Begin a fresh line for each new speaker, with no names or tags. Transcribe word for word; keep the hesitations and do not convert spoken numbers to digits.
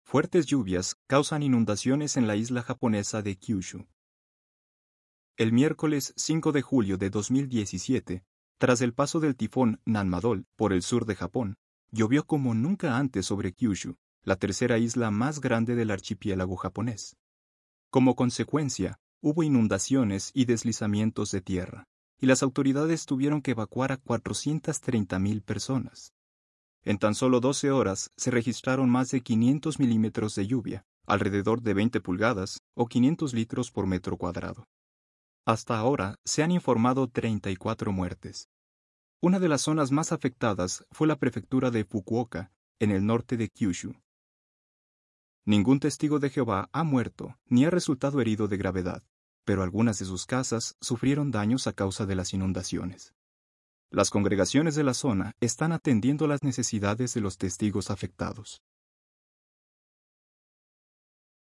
Fuertes lluvias causan inundaciones en la isla japonesa de Kyushu. El miércoles cinco de julio de dos mil diecisiete, tras el paso del tifón Nanmadol por el sur de Japón, llovió como nunca antes sobre Kyushu, la tercera isla más grande del archipiélago japonés. Como consecuencia, hubo inundaciones y deslizamientos de tierra, y las autoridades tuvieron que evacuar a cuatrocientas treinta mil personas. En tan solo doce horas se registraron más de quinientos milímetros de lluvia, alrededor de veinte pulgadas o quinientos litros por metro cuadrado. Hasta ahora se han informado treinta y cuatro muertes. Una de las zonas más afectadas fue la prefectura de Fukuoka, en el norte de Kyushu. Ningún testigo de Jehová ha muerto ni ha resultado herido de gravedad, pero algunas de sus casas sufrieron daños a causa de las inundaciones. Las congregaciones de la zona están atendiendo las necesidades de los testigos afectados.